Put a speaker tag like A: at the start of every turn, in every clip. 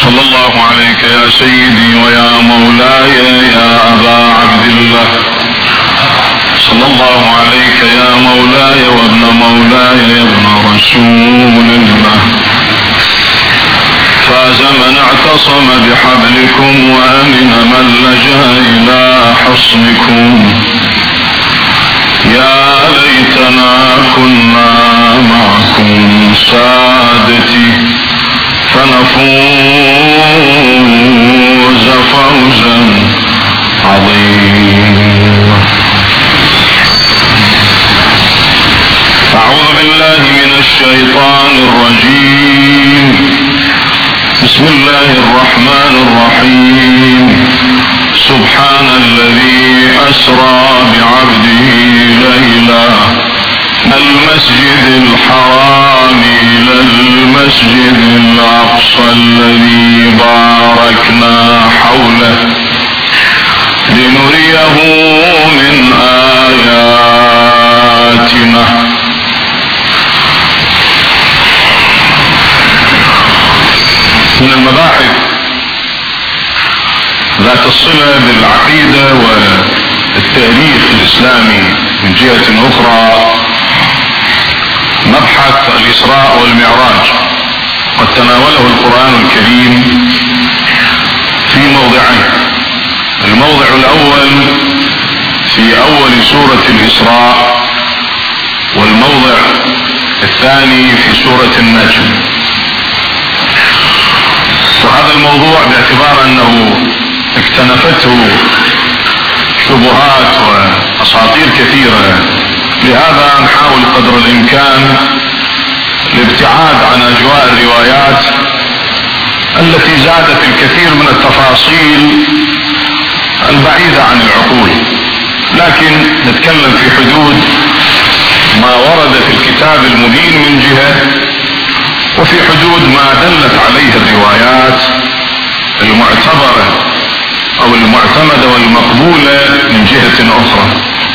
A: صلى الله عليك يا سيدي ويا مولاي يا أبا عبد الله، صلى الله عليك يا مولاي وابن مولاي يا ابن رسول الله. فاز من اعتصم بحبلكم وأمن من لجأ إلى حصنكم. يا ليتنا كنا معكم سادتي فنفوز فوزا عظيما. أعوذ بالله من الشيطان الرجيم. بسم الله الرحمن الرحيم. سبحان الذي أسرى بعبده ليلا المسجد الحرام إلى المسجد الأقصى الذي باركنا حوله لنريه من آياتنا. من المباحث ذات الصلة بالعقيدة والتاريخ الإسلامي من جهة أخرى مبحث الإسراء والمعراج، قد تناوله القرآن الكريم في موضعين. الموضع الأول في أول سورة الإسراء، والموضع الثاني في سورة النجم. وهذا الموضوع باعتبار أنه اكتنفته شبهات وأساطير كثيرة، لهذا نحاول قدر الإمكان الابتعاد عن أجواء الروايات التي زادت الكثير من التفاصيل البعيدة عن العقول، لكن نتكلم في حدود ما ورد في الكتاب المبين من جهة، وفي حدود ما دلت عليه الروايات المعتبرة أو المعتمدة والمقبولة من جهة أخرى.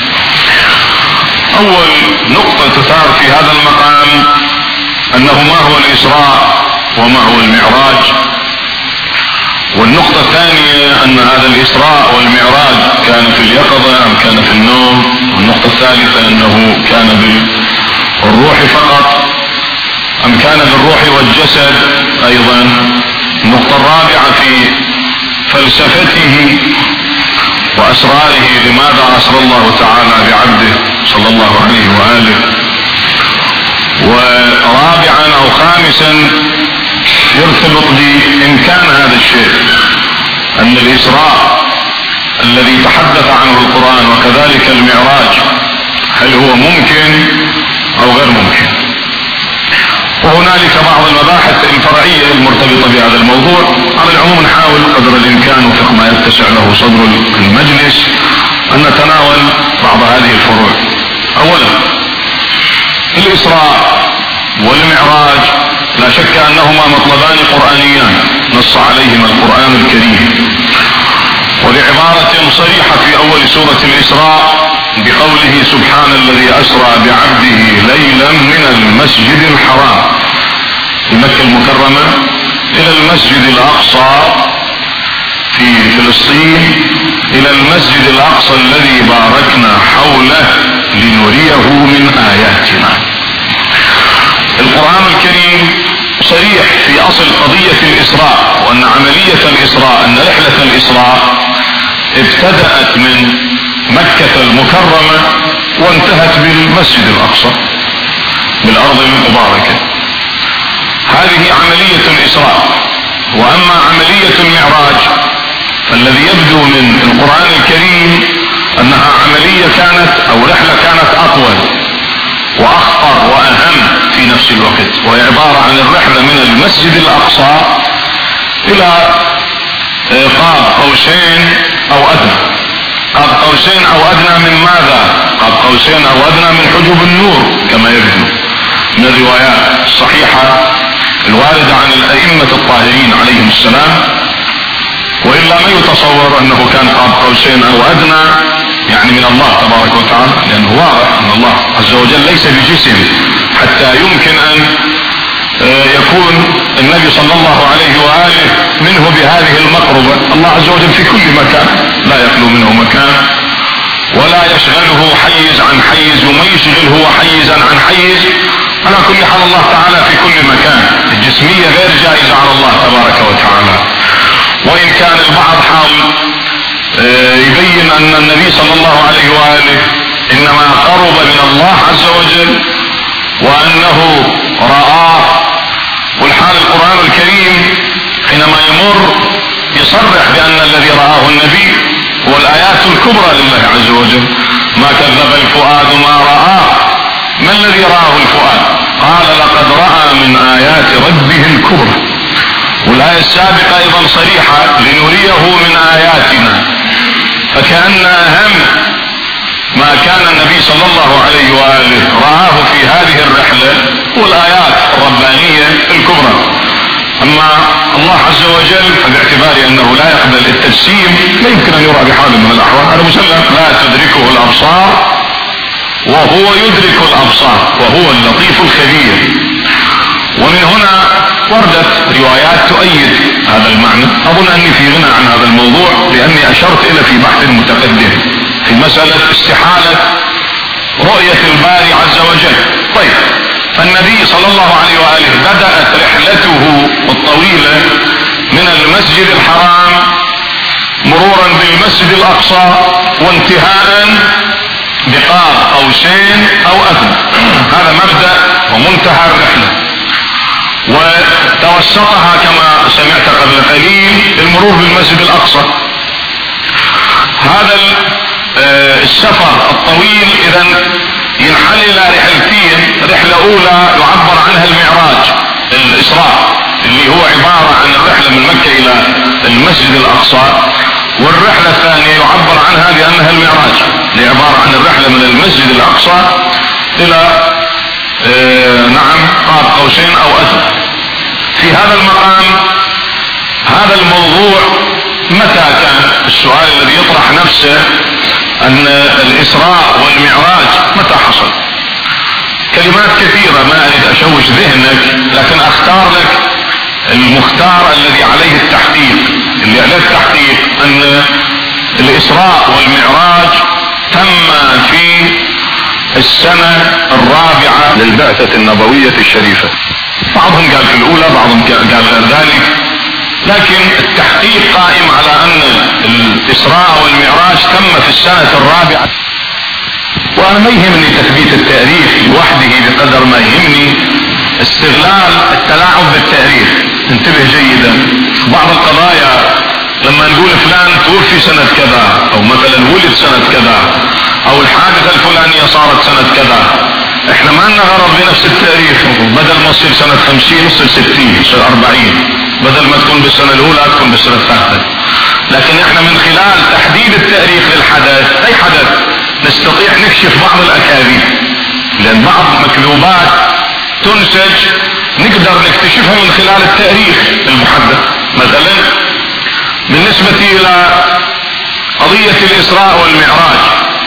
A: أول نقطة تثار في هذا المقام أنه ما هو الإسراء وما هو المعراج، والنقطة الثانية أن هذا الإسراء والمعراج كان في اليقظة أم كان في النوم، والنقطة الثالثة أنه كان بالروح فقط أم كان بالروح والجسد أيضا. النقطة الرابعة في فلسفته وأسراره، لماذا أسرى الله تعالى بعبده صلى الله عليه وآله. ورابعا أو خامسا يرتبط بإمكان هذا الشيء، أن الإسراء الذي تحدث عنه القرآن وكذلك المعراج هل هو ممكن أو غير ممكن. وهنالك بعض المباحث الفرعية المرتبطة بهذا الموضوع. على العموم نحاول قدر الإمكان وفق ما يتسع له صدر المجلس أن نتناول بعض هذه الفروع. أولا، الإسراء والمعراج لا شك أنهما مطلبان قرآنيان نص عليهما القرآن الكريم، ولعبارة صريحة في أول سورة الإسراء بقوله سبحان الذي أسرى بعبده ليلا من المسجد الحرام في مكة المكرمة إلى المسجد الأقصى في فلسطين، إلى المسجد الأقصى الذي باركنا حوله لنريه من آياتنا. القرآن الكريم صريح في أصل قضية الإسراء، وأن عملية الإسراء، أن رحلة الإسراء ابتدأت من مكة المكرمة وانتهت بالمسجد الأقصى بالأرض المباركة. هذه عملية الإسراء. وأما عملية المعراج فالذي يبدو من القرآن الكريم أنها عملية كانت أو رحلة كانت أطول وأخطر وأهم في نفس الوقت، وهي عبارة عن الرحلة من المسجد الأقصى إلى قاب قوسين أو أدنى. قاب قوسين أو أدنى من ماذا؟ قاب قوسين أو أدنى من حجب النور كما يبدو من الروايات الصحيحة الواردة عن الأئمة الطاهرين عليهم السلام، وإلا ما يتصور أنه كان قاب قوسين أو أدنى يعني من الله تبارك وتعالى، لأنه واضح أن الله عز وجل ليس بجسم حتى يمكن أن يكون النبي صلى الله عليه وآله منه بهذه المقربة. الله عز وجل في كل مكان لا يخلو منه مكان، ولا يشغله حيز عن حيز وما يشغل هو حيزا عن حيز. على كل حال الله تعالى في كل مكان، الجسمية غير جائزة على الله تبارك وتعالى. وإن كان البعض حاول يبين أن النبي صلى الله عليه وآله إنما قرب من الله عز وجل وأنه رآه، والحال القرآن الكريم حينما يمر يصرح بأن الذي رآه النبي هو الآيات الكبرى لله عز وجل. ما كذب الفؤاد ما رآه. ما الذي رآه الفؤاد؟ قال لقد رأى من آيات ربه الكبرى. والآية السابقة أيضا صريحة لنريه من آياتنا. فكأن أهم ما كان النبي صلى الله عليه وآله رآه في هذه الرحلة هو الآيات الربانية الكبرى. أما الله عز وجل باعتبار أنه لا يقبل التجسيم لا يمكن أن يرى بحال من الأحوال، هذا مسلم. لا تدركه الأبصار وهو يدرك الأبصار وهو اللطيف الخبير. ومن هنا وردت روايات تؤيد هذا المعنى. أظن أني في غنى عن هذا الموضوع لأني أشرت إلى في بحث متقدم في مسألة استحالة رؤية الباري عز وجل. طيب، فالنبي صلى الله عليه وآله بدأت رحلته الطويلة من المسجد الحرام مرورا بالمسجد الأقصى وانتهاء بقاب قوسين أو أدنى. هذا مبدأ ومنتهى الرحلة، وتوسطها كما سمعت قبل قليل المرور بالمسجد الأقصى. هذا السفر الطويل إذن ينحل إلى رحلتين. رحلة أولى يعبر عنها المعراج الإسراء اللي هو عبارة عن الرحلة من مكة إلى المسجد الأقصى، والرحلة الثانية يعبر عنها بأنها المعراج اللي عبارة عن الرحلة من المسجد الأقصى إلى قاب قوسين أو أدنى. في هذا المقام هذا الموضوع متى كان؟ السؤال الذي يطرح نفسه أن الإسراء والمعراج متى حصل؟ كلمات كثيرة ما أريد أشوش ذهنك، لكن أختار لك المختار الذي عليه التحقيق. اللي عليه التحقيق أن الإسراء والمعراج تم في السنة الرابعة للبعثة النبوية الشريفة. بعضهم قال في الأولى، بعضهم قال غير ذلك، لكن التحقيق قائم على أن الإسراء والمعراج تم في السنة الرابعة. وأنا ما يهمني تثبيت التاريخ لوحده بقدر ما يهمني استغلال التلاعب بالتاريخ. انتبه جيدا، بعض القضايا لما نقول فلان توفي سنة كذا او مثلا ولد سنة كذا او الحادثة الفلانية صارت سنة كذا، احنا ما لنا غرض بنفس التاريخ. بدل ما تصير سنة 50 تصير 60 تصير 40، بدل ما تكون بالسنة الاولى تكون بالسنة الثالثة. لكن احنا من خلال تحديد التاريخ للحدث، اي حدث نستطيع نكشف بعض الاكاذيب، لان بعض مكذوبات تنسج نقدر نكتشفها من خلال التاريخ المحدد. مثلا بالنسبة الى قضية الاسراء والمعراج،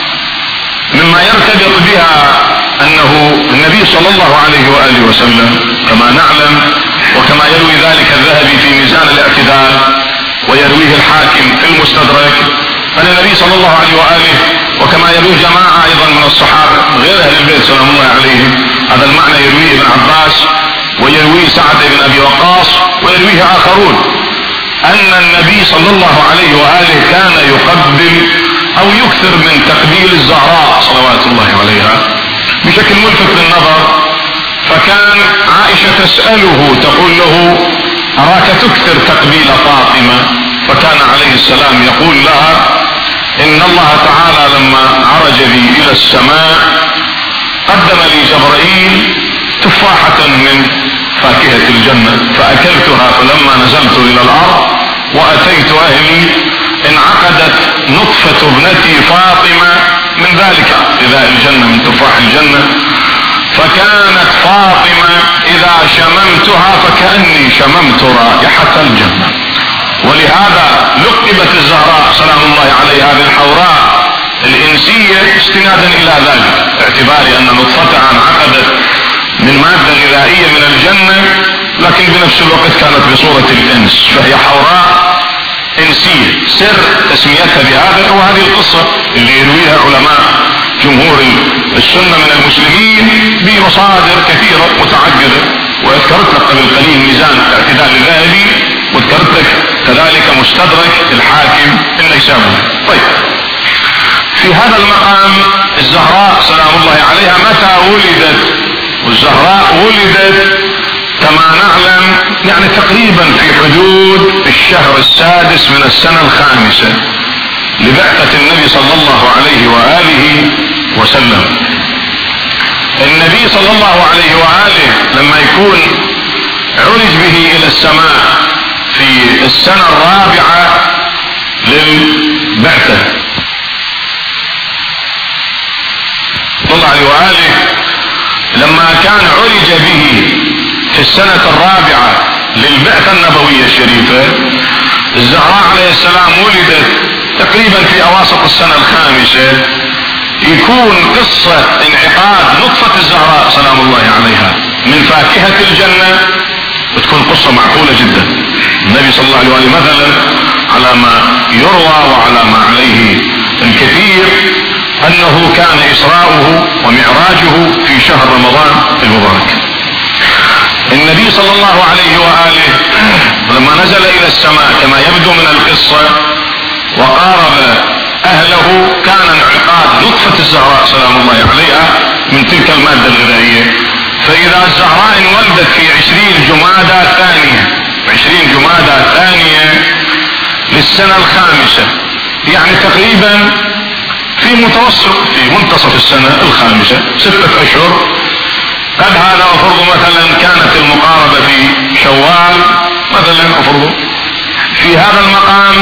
A: مما يرتبط بها انه النبي صلى الله عليه وآله وسلم كما نعلم وكما يروي ذلك الذهبي في ميزان الاعتدال ويرويه الحاكم في المستدرك، أن النبي صلى الله عليه وآله وكما يروي جماعة أيضا من الصحابة غير أهل البيت سلام الله عليهم، هذا المعنى يرويه ابن عباس ويرويه سعد بن أبي وقاص ويرويه آخرون، أن النبي صلى الله عليه وآله كان يقبل أو يكثر من تقبيل الزهراء صلوات الله عليها بشكل ملفت للنظر. فكان عائشة تسأله تقول له أراك تكثر تقبيل فاطمة، فكان عليه السلام يقول لها إن الله تعالى لما عرج بي إلى السماء قدم لي جبرائيل تفاحة من فاكهة الجنة فأكلتها، فلما نزلت إلى الأرض وأتيت أهلي انعقدت نطفة ابنتي فاطمة من ذلك غذاء الجنة من تفاح الجنة، فكانت فاطمة إذا شممتها فكأني شممت رائحة الجنة. ولهذا لقبت الزهراء سلام الله عليها بالحوراء الإنسية استنادا إلى ذلك، باعتبار أن نطفتها انعقدت من مادة غذائية من الجنة، لكن بنفس نفس الوقت كانت بصورة الانس، فهي حوراء انسية، سر تسميتها بهذا. وهذه القصة اللي يرويها علماء جمهور السنة من المسلمين بمصادر كثيرة متعددة، وذكرت لك قبل قليل ميزان الاعتدال الذهبي، وذكرت لك كذلك مستدرك الحاكم النيسابوري. طيب، في هذا المقام الزهراء سلام الله عليها متى ولدت؟ والزهراء ولدت كما نعلم يعني تقريبا في حدود الشهر السادس من السنة الخامسة لبعثة النبي صلى الله عليه وآله وسلم. النبي صلى الله عليه وآله لما يكون عرج به إلى السماء في السنة الرابعة للبعثة صلى الله عليه وآله، لما كان عرج به في السنة الرابعة للبعثة النبوية الشريفة، الزهراء عليه السلام ولدت تقريبا في أواسط السنة الخامسة. يكون قصة انعقاد نطفة الزهراء سلام الله عليها من فاكهة الجنة، وتكون قصة معقولة جدا. النبي صلى الله عليه وآله مثلا على ما يروى وعلى ما عليه الكثير أنه كان إسراؤه ومعراجه في شهر رمضان المبارك. النبي صلى الله عليه وآله لما نزل إلى السماء كما يبدو من القصة وقارب أهله، كان انعقاد نطفة الزهراء سلام الله عليها من تلك المادة الغذائية. فإذا الزهراء انولدت في 20 جمادى ثانية للسنة الخامسة، يعني تقريبا في منتصف السنة الخامسة 6 أشهر. قد هذا أفرض مثلا كانت المقاربة في شوال مثلا أفرض. في هذا المقام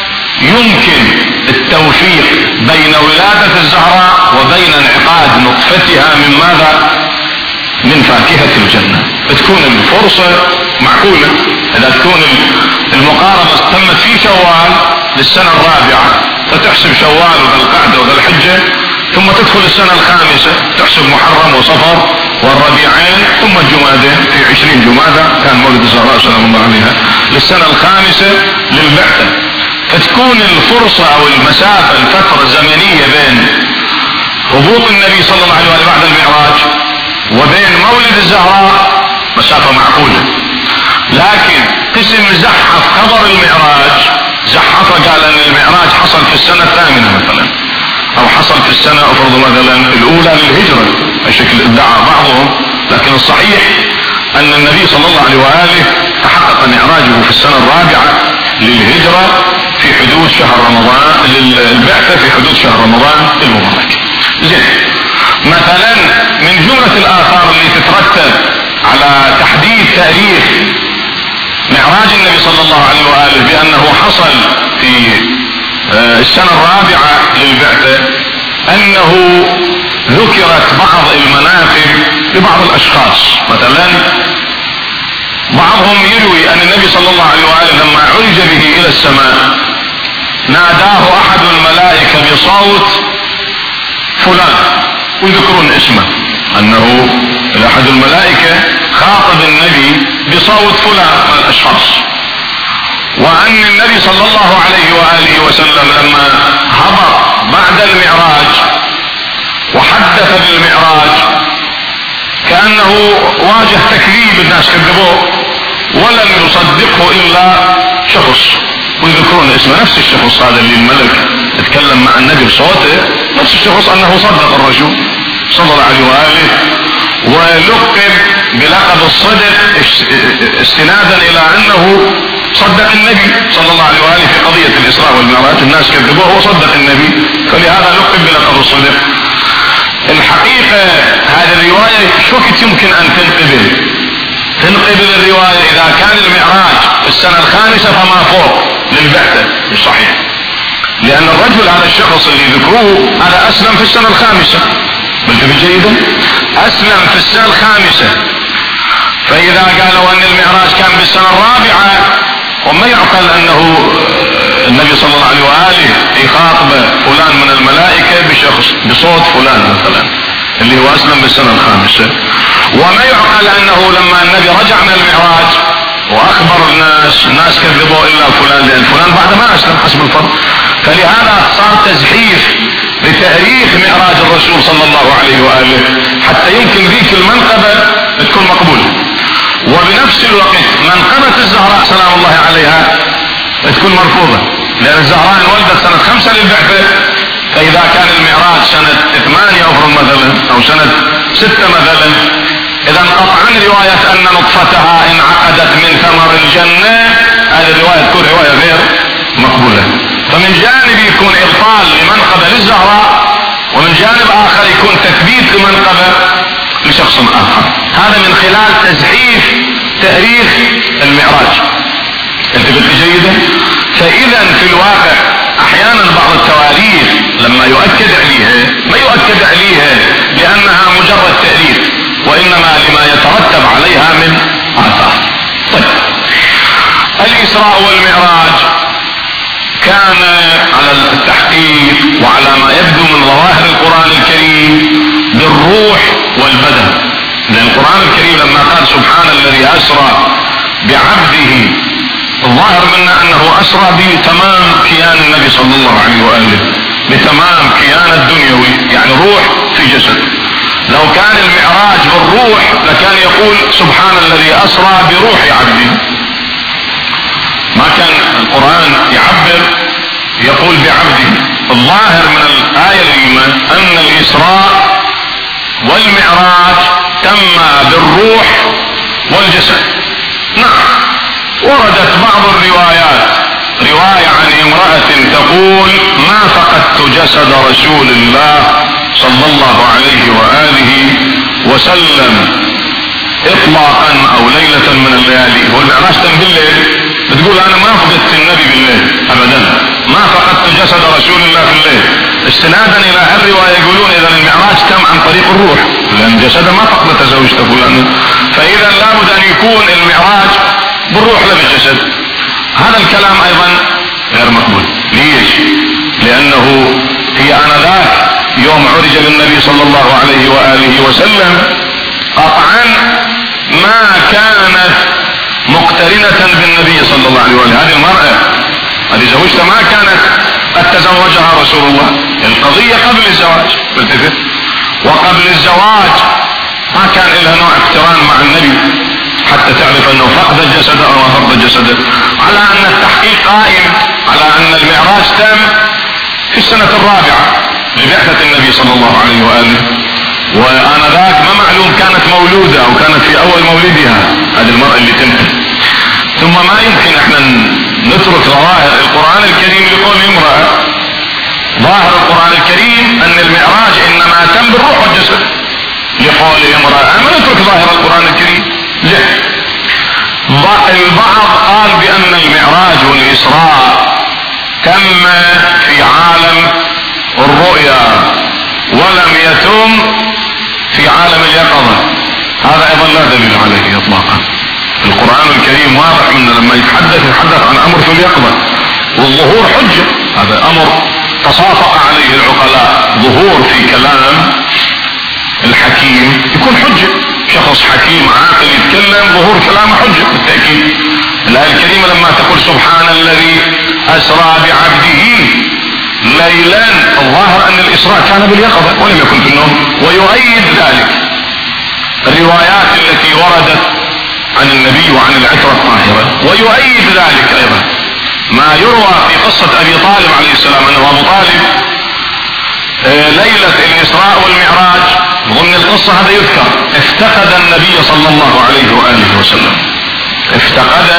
A: يمكن التوفيق بين ولادة الزهراء وبين انعقاد نطفتها من ماذا؟ من فاكهة الجنة. تكون الفرصة معقولة إذا تكون المقاربة تمت في شوال للسنة الرابعة، فتحسب شوال وذا القعدة وذا الحجة، ثم تدخل السنة الخامسة تحسب محرم وصفر والربيعين، ثم الجمادين في 20 جمادى كان مولد الزهراء سلام الله عليها للسنة الخامسة للبعثة. فتكون الفرصة او المسافة الفترة الزمنية بين هبوط النبي صلى الله عليه وسلم بعد المعراج وبين مولد الزهراء مسافة معقولة. لكن قسم زحف خبر المعراج، زحف قال ان المعراج حصل في السنة الثامنة مثلا، او حصل في السنة افرض مثلا الاولى للهجرة بشكل ادعى بعضهم، لكن الصحيح ان النبي صلى الله عليه وآله تحقق معراجه في السنة الرابعة للهجرة في حدود شهر رمضان، للبعثة في حدود شهر رمضان المبارك. زين، مثلا من جملة الآثار اللي تترتب على تحديد تاريخ معراج النبي صلى الله عليه وآله بأنه حصل في السنة الرابعة للبعثة، أنه ذكرت بعض المناقب لبعض الأشخاص. مثلا بعضهم يروي أن النبي صلى الله عليه وآله لما عرج به إلى السماء ناداه أحد الملائكة بصوت فلان، ويذكرون اسمه، أنه أحد الملائكة خاطب النبي بصوت فلان من الأشخاص. وأن النبي صلى الله عليه وآله وسلم لما هبط بعد المعراج وحدث بالمعراج كأنه واجه تكذيب، الناس كذبوه ولم يصدقه إلا شخص، ويذكرون اسمه نفس الشخص هذا اللي الملك اتكلم مع النبي بصوته، نفس الشخص أنه صدق الرسول صلى الله عليه وآله، ولقب بلقب الصدق استنادا إلى أنه صدق النبي صلى الله عليه وآله في قضية الإسراء والمعراج. الناس كذبوه وصدق النبي، فلهذا لقب بلقب الصدق. الحقيقة هذه الرواية شكت يمكن أن تنقبل الرواية إذا كان المعراج في السنة الخامسة فما فوق للبعثة، مش صحيح، لأن الرجل هذا الشخص اللي ذكروه هذا أسلم في السنة الخامسة، بالتفت جيدا، أسلم في السنة الخامسة. فإذا قالوا أن المعراج كان بالسنة الرابعة، وما يعقل أنه النبي صلى الله عليه وآله يخاطب فلان من الملائكة بشخص بصوت فلان مثلا اللي هو أسلم بالسنة الخامسة. وما يعقل أنه لما النبي رجع من المعراج اخبر الناس كذبوا الا فلان لان فلان بعد ما اسلم حسب الفرض. فلهذا صار تزحيف لتاريخ معراج الرسول صلى الله عليه واله حتى يمكن ذيك المنقبة تكون مقبولة. وبنفس الوقت منقبة الزهراء سلام الله عليها تكون مرفوضة، لان الزهراء انولدت سنة 5 للبعثة، فاذا كان المعراج سنة 8 افرض مثلا او سنة 6 مثلا، اذا قطعا رواية ان نطفتها انعقدت من ثمر الجنة هذه الرواية تكون رواية غير مقبولة. فمن جانب يكون ابطال لمنقبة للزهراء، ومن جانب اخر يكون تثبيت لمنقبة لشخص اخر. هذا من خلال تزحيف تاريخ المعراج. انتبهت جيدا؟ فاذا في الواقع احيانا بعض التواريخ لما يؤكد عليها ما يؤكد عليها لانها مجرد تاريخ، وانما لما يترتب عليها من اثار. طيب، الاسراء والمعراج كان على التحقيق وعلى ما يبدو من ظواهر القرآن الكريم بالروح والبدن، لأن القرآن الكريم لما قال سبحان الذي أسرى بعبده، الظاهر منا أنه أسرى بتمام كيان النبي صلى الله عليه وآله، بتمام كيان الدنيوي، يعني روح في جسد. لو كان المعراج بالروح لكان يقول سبحان الذي أسرى بروح عبده، ما كان القرآن يعبر يقول بعبده. الظاهر من الآية الكريمة أن الإسراء والمعراج تم بالروح والجسد. نعم، وردت بعض الروايات، رواية عن امرأة تقول ما فقدت جسد رسول الله صلى الله عليه وآله وسلم اطلاقا او ليلة من الليالي. والمعراج تم بالليل، بتقول انا ما فقدت النبي بالليل ابدا، ما فقدت جسد رسول الله في الليل، استنادا الى الرواية يقولون اذا المعراج تم عن طريق الروح، لان جسده ما فقدت زوجته فلان، فاذا لابد ان يكون المعراج بالروح لا بالجسد. هذا الكلام ايضا غير مقبول. ليش؟ لانه هي انذاك يوم عرج للنبي صلى الله عليه واله وسلم قطعا ما كانت مقترنة بالنبي صلى الله عليه وآله. هذه المرأة هذه زوجته ما كانت قد تزوجها رسول الله، القضية قبل الزواج، وقبل الزواج ما كان لها نوع اقتران مع النبي حتى تعرف انه فقد الجسد او ما فقد الجسد، على ان التحقيق قائم على ان المعراج تم في السنة 4 لبعثة النبي صلى الله عليه وآله، وآنذاك ما معلوم كانت مولودة او كانت في اول مولدها هذه المرأة اللي تمت. ثم ما يمكن احنا نترك ظواهر القرآن الكريم لقول امرأة. ظاهر القرآن الكريم ان المعراج انما تم بالروح والجسد لقول امرأة، ما نترك ظاهر القرآن الكريم. لا، البعض قال بان المعراج والاسراء تم في عالم الرؤيا ولم يتم في عالم اليقظة. هذا ايضا لا دليل عليه اطلاقا. القرآن الكريم واضح انه لما يتحدث عن امر في اليقظة والظهور حجة، هذا امر تصافق عليه العقلاء، ظهور في كلام الحكيم يكون حجة، شخص حكيم عاقل يتكلم ظهور كلامه حجة بالتأكيد. الآية الكريمة لما تقول سبحان الذي أسرى بعبده ليلا، الظاهر ان الاسراء كان باليقظة ولم يكن في النوم. ويؤيد ذلك الروايات التي وردت عن النبي وعن العترة الطاهرة، ويؤيد ذلك ايضا ما يروى في قصة ابي طالب عليه السلام انه ابو طالب ليلة الاسراء والمعراج ضمن القصة هذا يذكر افتقد النبي صلى الله عليه وآله وسلم، افتقد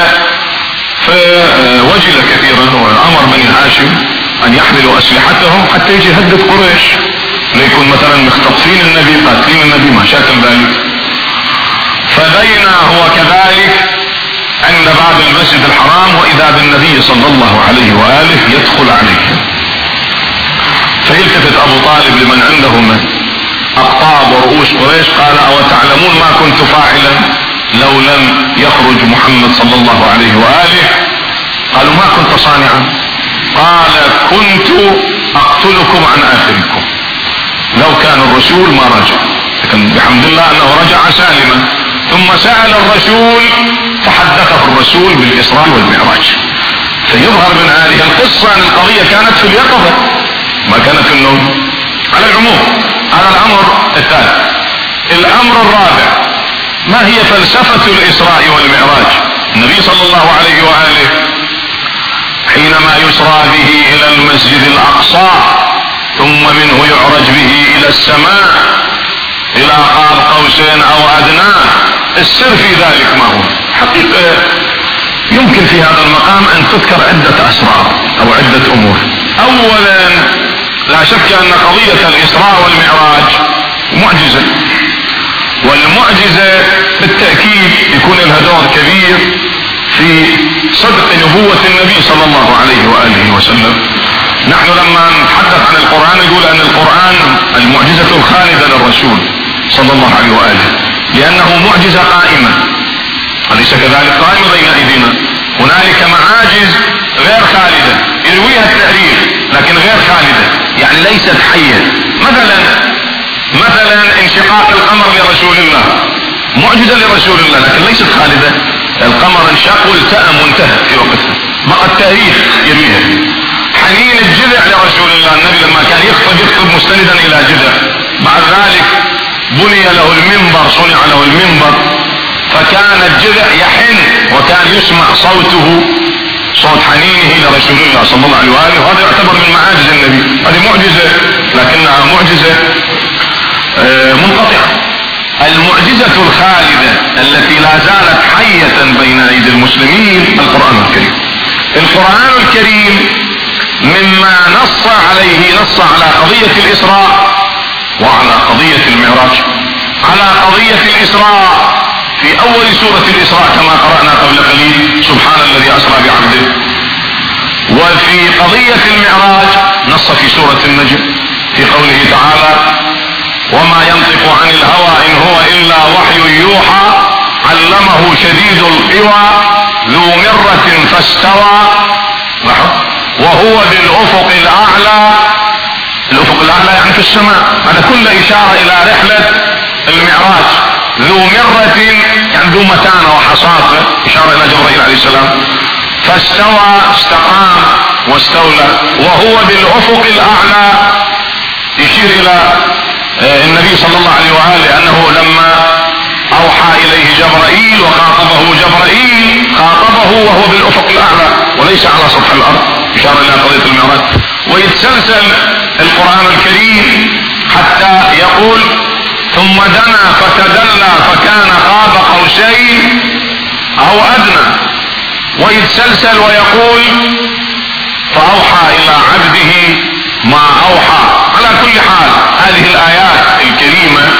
A: فوجل كثيرا وامر بني هاشم ان يحملوا اسلحتهم حتى يجي هدد قريش ليكون مثلا مختطفين النبي قاتلين النبي ما شاكل ذلك. فبينا هو كذلك عند باب المسجد الحرام واذا بالنبي صلى الله عليه واله يدخل عليه، فيلتفت ابو طالب لمن عنده من اقطاب ورؤوس قريش قال او تعلمون ما كنت فاعلا لو لم يخرج محمد صلى الله عليه واله؟ قالوا ما كنت صانعا؟ قال كنت اقتلكم عن اخركم لو كان الرسول ما رجع، لكن بحمد الله انه رجع سالما. ثم سأل الرسول فحدثه الرسول بالإسراء والمعراج. فيظهر من هذه القصة أن القضية كانت في اليقظة ما كانت في النوم على العموم. هذا الأمر الثالث. الأمر الرابع: ما هي فلسفة الإسراء والمعراج؟ النبي صلى الله عليه وآله حينما يسرى به إلى المسجد الأقصى ثم منه يعرج به إلى السماء إلى قاب قوسين أو أدنى، السر في ذلك ما هو؟ حقيقة يمكن في هذا المقام أن تذكر عدة أسرار أو عدة أمور. أولا، لا شك أن قضية الإسراء والمعراج معجزة، والمعجزة بالتأكيد يكون لها دور كبير في صدق نبوة النبي صلى الله عليه وآله وسلم. نحن لما نتحدث عن القرآن نقول أن القرآن المعجزة الخالدة للرسول صلى الله عليه وآله، لأنه معجزة قائمة، أليس كذلك؟ قائمة بين أيدينا. هنالك معاجز غير خالدة يرويها التاريخ لكن غير خالدة، يعني ليست حية. مثلا انشقاق القمر لرسول الله، معجزة لرسول الله لكن ليست خالدة. القمر انشق والتأم وانتهى في وقتها، بقى التاريخ يرويها. حنين الجذع لرسول الله، النبي لما كان يخطب مستندا إلى جذع، بعد ذلك بني له المنبر، صنع له المنبر، فكان الجذع يحن وكان يسمع صوته، صوت حنينه لرسول الله صلى الله عليه وآله. وهذا يعتبر من معاجز النبي، هذه معجزة لكنها معجزة منقطعة. المعجزة الخالدة التي لا زالت حية بين أيدي المسلمين القرآن الكريم. القرآن الكريم مما نص على قضية الإسراء وعلى قضية المعراج. على قضية الإسراء في أول سورة الإسراء كما قرأنا قبل قليل: سبحان الذي أسرى بعبده. وفي قضية المعراج نص في سورة النجم في قوله تعالى: وما ينطق عن الهوى إن هو إلا وحي يوحى علمه شديد القوى ذو مرة فاستوى وهو بالأفق الأعلى. الأفق الأعلى يعني في السماء، هذا كل إشارة إلى رحلة المعراج. ذو مرة يعني ذو متانة وحصافة، إشارة إلى جبرائيل عليه السلام. فاستوى استقام واستولى. وهو بالأفق الأعلى يشير إلى النبي صلى الله عليه وآله أنه لما أوحى إليه جبرائيل وخاطبه جبرائيل خاطبه وهو بالأفق الأعلى وليس على سطح الأرض، إشارة إلى قضية المعراج. ويتسلسل القرآن الكريم حتى يقول: ثم دنا فتدلى فكان قاب قوسين أو أدنى. ويتسلسل ويقول: فأوحى إلى عبده ما أوحى. على كل حال هذه الآيات الكريمة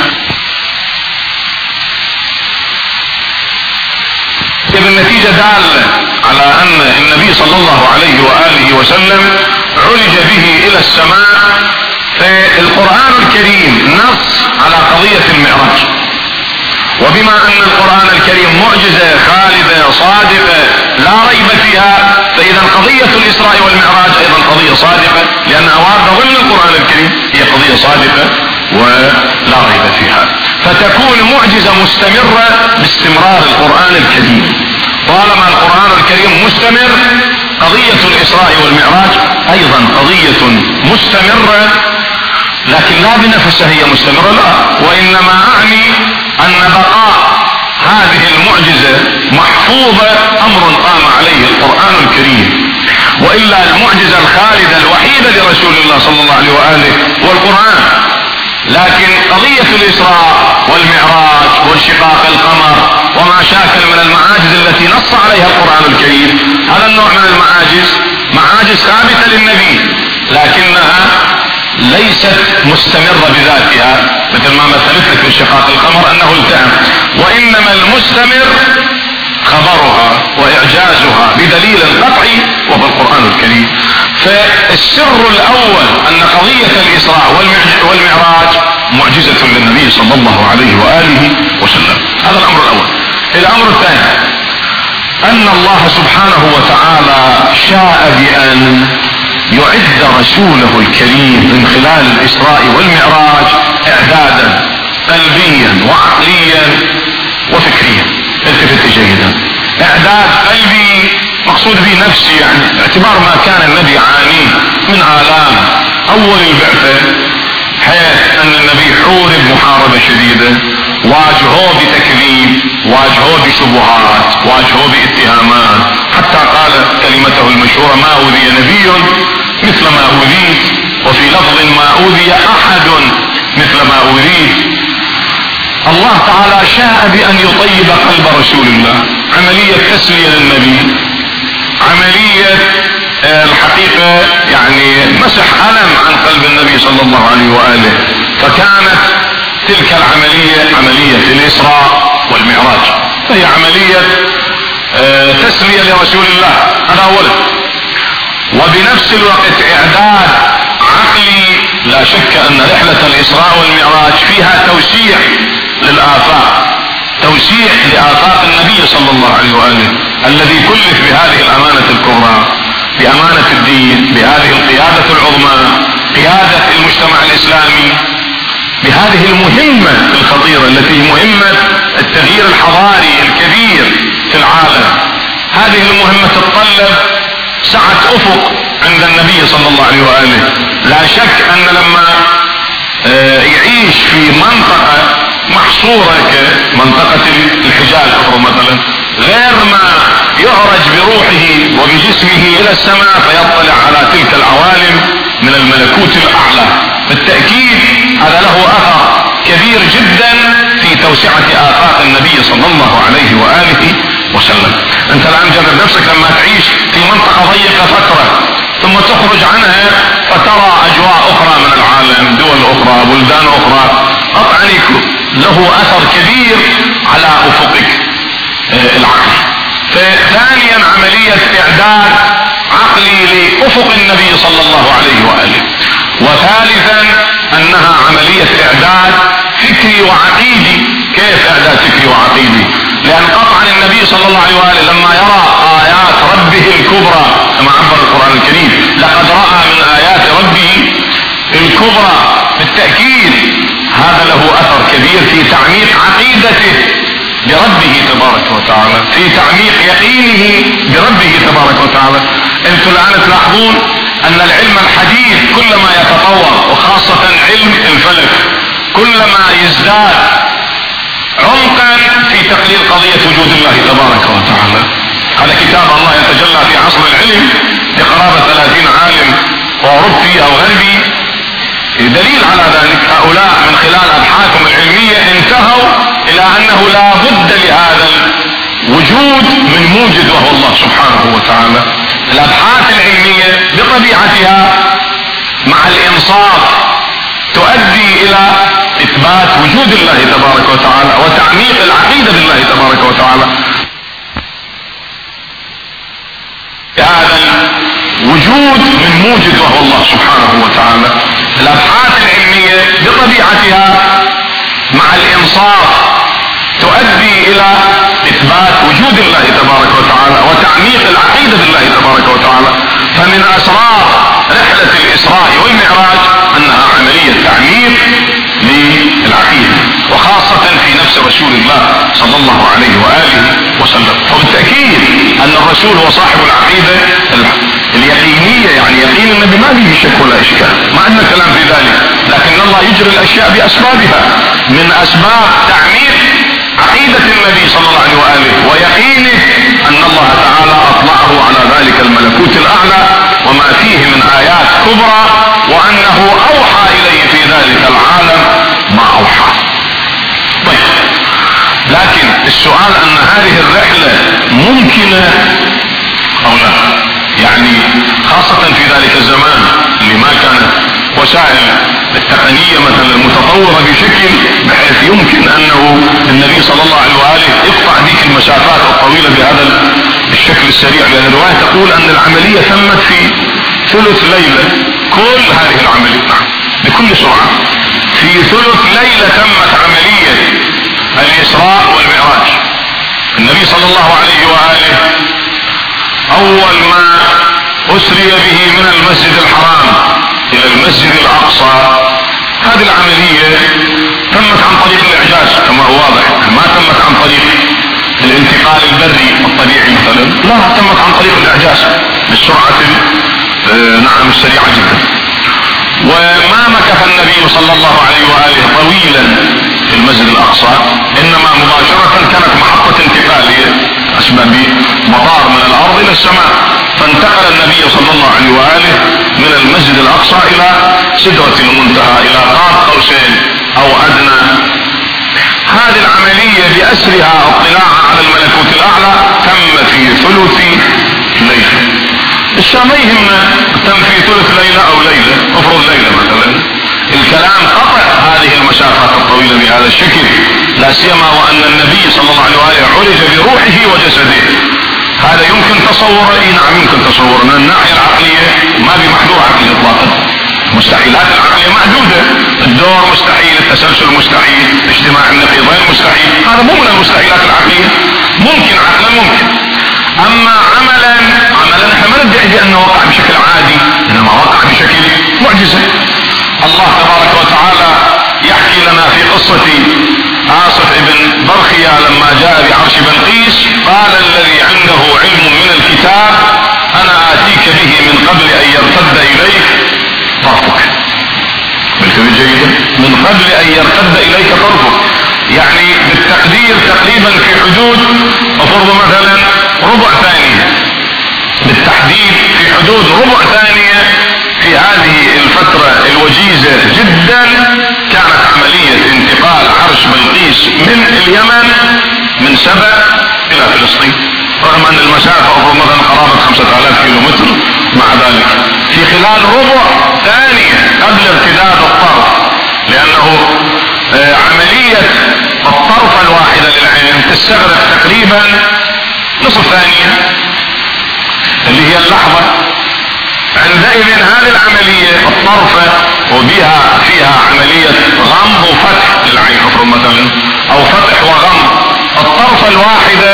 A: بالنتيجة دالة على أن النبي صلى الله عليه وآله وسلم عرج به إلى السماء. فالقرآن الكريم نص على قضية المعراج، وبما أن القرآن الكريم معجزة خالدة صادقة لا ريب فيها، فإذا قضية الإسراء والمعراج أيضا قضية صادقة، لأن أوارد ضمن القرآن الكريم هي قضية صادقة ولا ريب فيها. فتكون معجزة مستمرة باستمرار القرآن الكريم. طالما القرآن الكريم مستمر، قضية الإسراء والمعراج أيضا قضية مستمرة، لكن لا بنفسها هي مستمرة، لا، وإنما أعني أن بقاء هذه المعجزة محفوظة أمر قام عليه القرآن الكريم. وإلا المعجزة الخالدة الوحيدة لرسول الله صلى الله عليه وآله هو القرآن. لكن قضية الإسراء والمعراج وانشقاق القمر وما شاكل من المعاجز التي نص عليها القرآن الكريم، هذا النوع من المعاجز معاجز ثابتة للنبي، لكنها ليست مستمرة بذاتها، مثل ما مثلت لك انشقاق القمر أنه التئم، وإنما المستمر خبرها وإعجازها بدليل قطعي وهو القرآن الكريم. فالسر الأول أن قضية الإسراء والمعراج معجزة للنبي صلى الله عليه وآله وسلم. هذا الأمر الأول. الأمر الثاني أن الله سبحانه وتعالى شاء بأن يعد رسوله الكريم من خلال الإسراء والمعراج إعدادا قلبيا وعقليا وفكريا. التفت جيدا. إعداد المقصود به نفسي، يعني اعتبار ما كان النبي يعانيه من آلام اول البعثة، حيث ان النبي حورب محاربة شديدة، واجهوه بتكذيب، واجهوه بشبهات، واجهوه باتهامات، حتى قال كلمته المشهورة: ما اوذي نبي مثل ما اوذيت، وفي لفظ: ما اوذي احد مثل ما اوذيت. الله تعالى شاء بان يطيب قلب رسول الله، عملية تسلية للنبي، عملية الحقيقة يعني مسح ألم عن قلب النبي صلى الله عليه وآله. فكانت تلك العملية عملية الإسراء والمعراج، فهي عملية تسلية لرسول الله، هذا أولا. وبنفس الوقت إعداد عقلي. لا شك أن رحلة الإسراء والمعراج فيها توسيع للآفاق، توسيع لآفاق النبي صلى الله عليه وآله الذي كلف بهذه الأمانة الكبرى، بأمانة الدين، بهذه القيادة العظمى، قيادة المجتمع الإسلامي، بهذه المهمة الخطيرة التي مهمة التغيير الحضاري الكبير في العالم. هذه المهمة تتطلب سعة أفق عند النبي صلى الله عليه وآله. لا شك أن لما يعيش في منطقة محصورة كمنطقة الحجاز مثلا، غير ما يعرج بروحه وبجسمه الى السماء فيطلع على تلك العوالم من الملكوت الاعلى، بالتأكيد هذا له اثر كبير جدا في توسعة افاق النبي صلى الله عليه وآله وسلم. انت الان جرب نفسك لما تعيش في منطقة ضيقة فترة ثم تخرج عنها فترى اجواء اخرى من العالم، دول اخرى، بلدان اخرى، قطعا له اثر كبير على افقك العقل. فثانيا عملية اعداد عقلي لافق النبي صلى الله عليه وآله. وثالثا انها عملية اعداد فكري وعقيدي. كيف اعداد فكري وعقيدي؟ لان قطعا النبي صلى الله عليه وآله لما يرى ايات ربه الكبرى كما عبر القرآن الكريم: لقد رأى من ايات ربه الكبرى، بالتأكيد هذا له اثر كبير في تعميق عقيدته بربه تبارك وتعالى، في تعميق يقينه بربه تبارك وتعالى. انتم الان تلاحظون ان العلم الحديث كلما يتطور، وخاصة علم الفلك، كلما يزداد عمقا في تقليل قضية وجود الله تبارك وتعالى. هذا كتاب الله يتجلى في عصر العلم بقرابة 30 عالم اوروبي او غربي. دليل على ذلك هؤلاء من خلال ابحاثهم العلمية انتهوا الى انه لا بد لهذا الوجود من موجد وهو الله سبحانه وتعالى. الابحاث العلمية بطبيعتها مع الانصاف تؤدي الى اثبات وجود الله تبارك وتعالى وتعميق العقيدة بالله تبارك وتعالى. هذا الوجود من موجد وهو الله سبحانه وتعالى. الابحاث العلمية بطبيعتها مع الانصاف تؤدي الى اثبات وجود الله تبارك وتعالى وتعميق العقيدة بالله تبارك وتعالى. فمن اسرار رحلة الاسراء والمعراج انها عملية تعميق للعقيدة، وخاصة في نفس رسول الله صلى الله عليه وآله وسلم. وبالتأكيد ان الرسول هو صاحب العقيدة اليقينية، يعني يقين النبي ما فيه شك ولا اشكال، ما عندنا كلام في ذلك، لكن الله يجري الاشياء باسبابها. من اسباب تعميق عقيدة النبي صلى الله عليه وآله ويقينه ان الله تعالى اطلعه على ذلك الملكوت الاعلى وما فيه من ايات كبرى، وانه اوحى اليه في ذلك العالم ما اوحى. طيب، لكن السؤال ان هذه الرحلة ممكنة او لا؟ يعني خاصة في ذلك الزمان اللي ما كانت وسائل التقنية مثلا المتطورة بشكل بحيث يمكن انه النبي صلى الله عليه وآله يقطع ذيك المسافات الطويلة بهذا الشكل السريع، لان الرواية تقول ان العملية تمت في ثلث ليلة. كل هذه العملية بكل سرعة في ثلث ليلة تمت عملية الإسراء والمعراج. النبي صلى الله عليه وآله اول ما اسري به من المسجد الحرام الى المسجد الاقصى، هذه العملية تمت عن طريق الاعجاز كما هو واضح، ما تمت عن طريق الانتقال البري الطبيعي مثلا، لا، تمت عن طريق الاعجاز بالسرعة نعم السريعة جدا. وما مكث النبي صلى الله عليه وآله طويلا في المسجد الأقصى، إنما مباشرة كانت محطة انتقال أسباب مطار من الأرض إلى السماء، فانتقل النبي صلى الله عليه وآله من المسجد الأقصى إلى سدرة المنتهى، إلى قاب قوسين أو أدنى. هذه العملية بأسرها اطلاع على الملكوت الأعلى تم في ثلث ليلة. الشام ما يهمنا تم في ثلث ليلة أو ليلة، افرض ليلة مثلا، الكلام قطع هذه المسافات الطويلة بهذا الشكل، لا سيما وأن النبي صلى الله عليه وآله عرج بروحه وجسده. هذا يمكن تصوره؟ نعم يمكن تصوره. من الناحية العقلية ما بمحدود عقلي إطلاقا، مستحيلات العقلية محدودة، الدور مستحيل، التسلسل مستحيل، اجتماع النقيضين مستحيل، هذا مو من المستحيلات العقلية، ممكن عقلا ممكن. اما عملا احنا ما ندعي بانه وقع بشكل عادي، انما وقع بشكل معجزة. الله تبارك وتعالى يحكي لنا في قصة آصف ابن برخيا لما جاء بعرش بلقيس، قال الذي عنده علم من الكتاب انا اتيك به من قبل ان يرتد اليك طرفك. بالكلمة جيدة، من قبل ان يرتد اليك طرفك، يعني بالتقدير تقريبا في حدود افرض مثلا ربع ثانية، بالتحديد في حدود ربع ثانية. في هذه الفترة الوجيزة جدا كانت عملية انتقال عرش بلقيس من اليمن من سبأ الى فلسطين، رغم ان المسافة افرض مثلا قرابة 5000 كيلومتر، مع ذلك في خلال ربع ثانية قبل ارتداد الطرف، لانه عملية الطرفة الواحدة للعين تستغرق تقريبا نصف ثانية اللي هي اللحظة. عندئذ هذه العملية الطرفة وبها فيها عملية غمض وفتح للعين افرض مثلا، او فتح وغمض. الطرفة الواحدة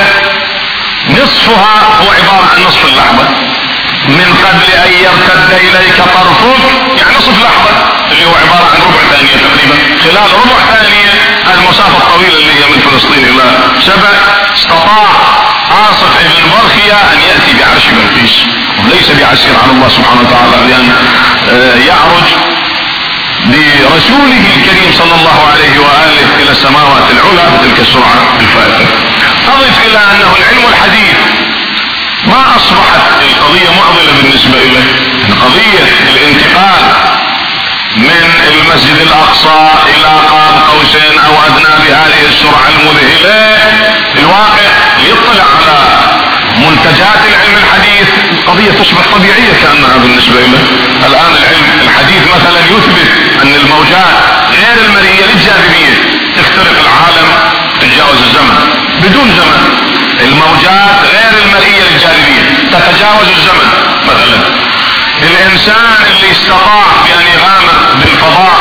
A: نصفها هو عبارة عن نصف اللحظة، من قبل ان يرتد اليك طرفك يعني نصف لحظة اللي هو عبارة عن ربع ثانية تقريبا. خلال ربع ثانية المسافة الطويلة اللي هي من فلسطين الى سبأ استطاع آصف ابن برخيا ان يأتي بعرش بلقيس، وليس بعسير على الله سبحانه وتعالى، لان يعرج برسوله الكريم صلى الله عليه وآله الى السماوات العلى بتلك السرعة الفائقة. اضف الى انه العلم الحديث ما اصبحت القضية معضلة بالنسبة اليه. قضية الانتقال من المسجد الاقصى الى قاب قوسين او ادنى بهذه السرعة المذهلة، الواقع يطلع على منتجات العلم الحديث القضية تصبح طبيعية كأنها بالنسبة له. الان العلم الحديث مثلا يثبت ان الموجات غير المرئية للجاذبية تخترق العالم تتجاوز الزمن بدون زمن. الموجات غير المرئية للجاذبية تتجاوز الزمن. مثلا الانسان اللي استطاع بان يغامر بالفضاء